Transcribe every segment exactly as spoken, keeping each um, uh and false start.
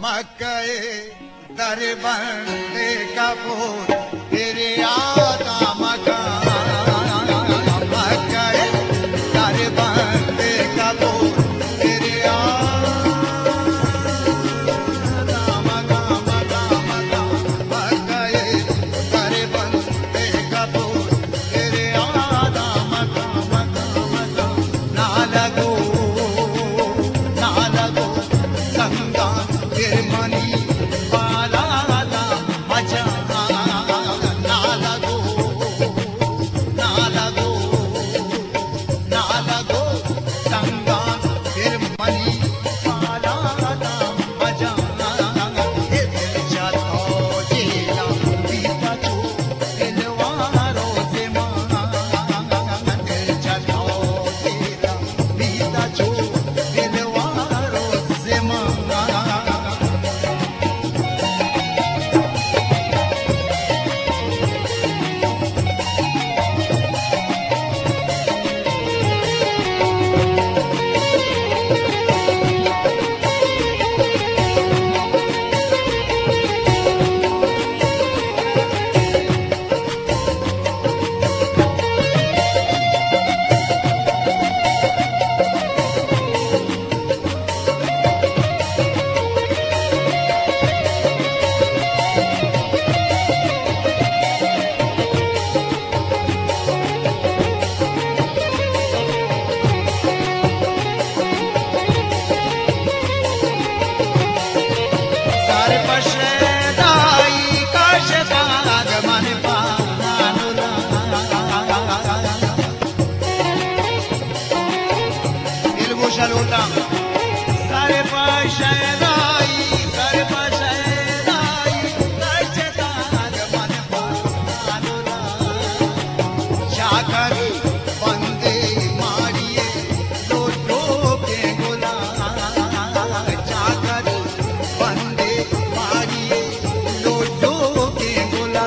मक्के दरबंदे कपूर तेरे आदा मकान मक्के दरबंदे कपूर तेरे आदा मकान मकान मक्के दरबंदे कपूर तेरे आदा मकान मकान ना लगो ना लगो संगा तेरे मनी वाला मजा ना लगो ना लगो ना लगो संगा तेरे मनी वाला मजा दिल जातो जीना बीता जो दिलवारों से मां दिल जातो जीना बीता जो दिलवारों से मां सारे पशदाई काशदाग मन पानुला दिलगोशा लोटा सारे पशदाई सारे पशदाई काशदाग मन पानुला जाकरी बंदे मारिए लोटो के गोला जाकरी बंदे मारिए लोटो के गोला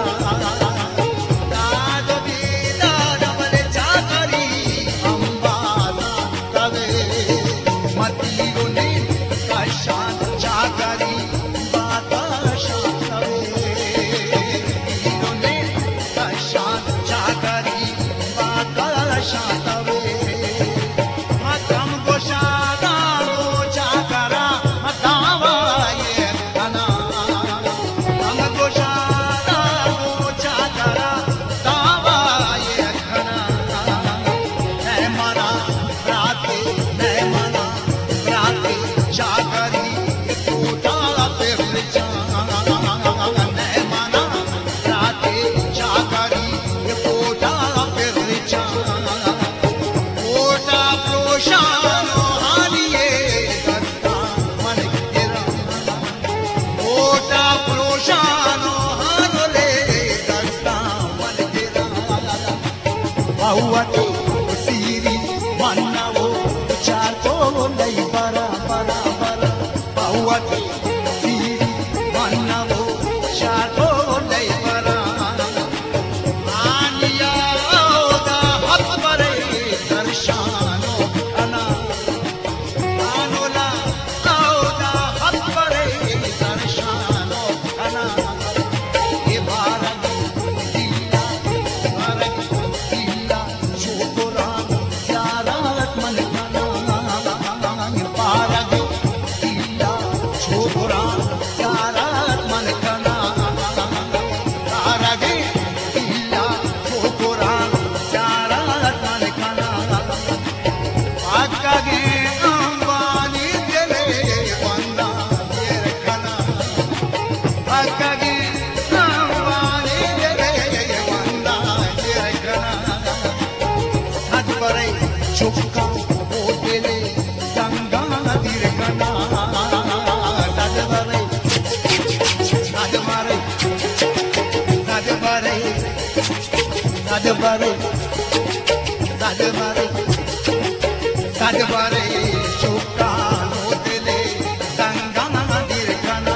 दाद बीदा डबल जाकरी अंबाला तवे मतीरो ने कशान जाकरी बाताशा तवे मतीरो ने कशान जाकरी बाताशा तवे मतम गोशादा गोचा करा मतावा ये खाना हम गोशादा गोचा करा तावा ये खाना नहीं मना राते नहीं मना राते जाकरी टूटा फिर नहीं मना राते जाकरी टूटा फिर कोटा प्रोशानो हालिए दस्ता मन गिरा कोटा प्रोशानो हाले दस्ता मन गिरा बहुवतो सीरी मन्नवो चातो लई बरा बरा बरा बहुवतो सीरी मन्नवो चातो लई बरा आनिया ओदा हथ परे दर्शानो अना आनोला ओदा हथ परे दर्शानो अना ये भारत दिला भारत दिला छोकरा प्यारात मन खाना ये भारत दिला छोकरा प्यारात मन खाना भारत दिला छोकरा प्यारात मन खाना आकागे अंबानी दिले बंदा ये रखना आकागे अंबानी दिले बंदा ये रखना सज बरे चुपका ओ दिले संगा दिरकना सज बरे सज मारे सज बरे सज बरे सज बरे सज बरे चुपका ओ दिले संगा दिरकना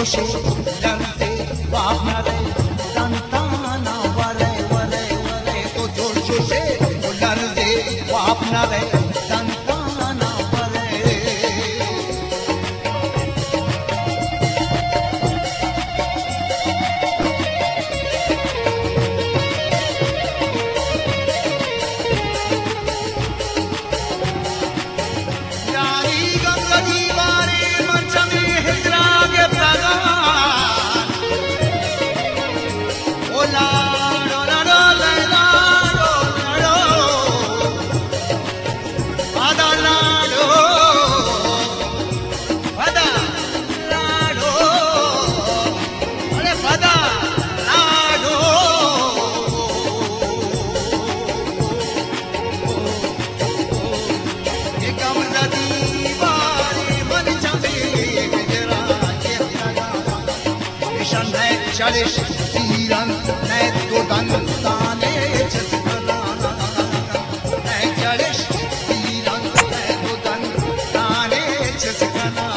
शोषे लरते वापनरे संताना वरे वरे वरे तो जोर शोषे लरते वापनरे संताना वरे यारी गंगा दीवारे मंचमी हिजरा के प्रगान ओ लाडो लाडो लाडो लाडो आदा लाडो आदा लाडो अरे आदा लाडो ये कमर दीवारे मंचमी हिजरा के प्रगान निशान है चालीस तीरन नहीं तो दन ताने छसकना नहीं चालीस तीरन नहीं तो दन ताने छसकना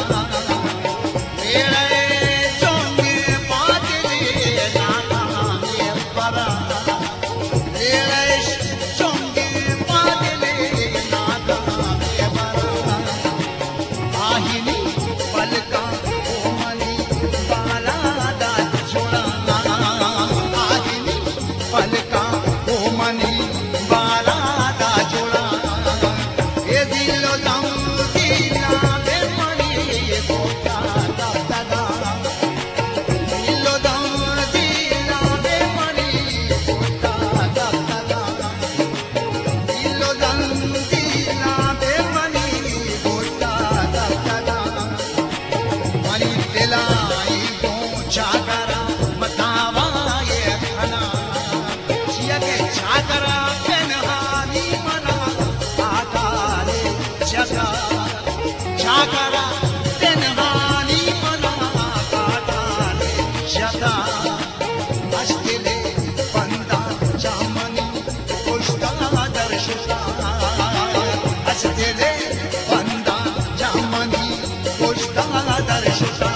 मेरे चोंगे पातले नाना ये परा मेरे चोंगे पातले नाना ये परा आहिनी पलका कोमली बाला दा जोड़ा आहिनी पलका कोमली बाला दा जोड़ा ये दिलो दम दिला दे मणि ये कोटा दा दा दिलो दम दिला दे मणि कोटा दा दा दिलो दम दिला दे मणि कोटा दा दा मणि दिलाई को छाकरा मतावा ये खना जिया के छाकरा पेनहानी मना आकाले जगा छाकरा पेनहानी मना आकाले जगा अष्टले बंदा जामनी पुष्टा दर्शका अष्टले बंदा जामनी पुष्टा दर्शका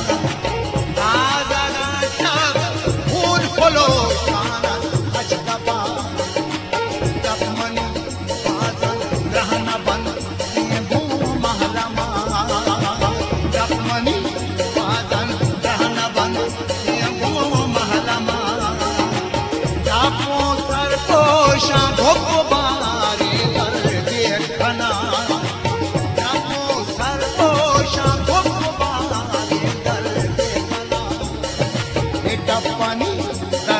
आदना तब फूल फलो काना अजतबा तब मनी बाजन रहना बंद ये भू महलमा तब मनी बाजन रहना बंद ये भू महलमा तापो सर पोषा भोगबारी कर देखना तापो सर पोषा भोगबारी कर देखना टप्पनी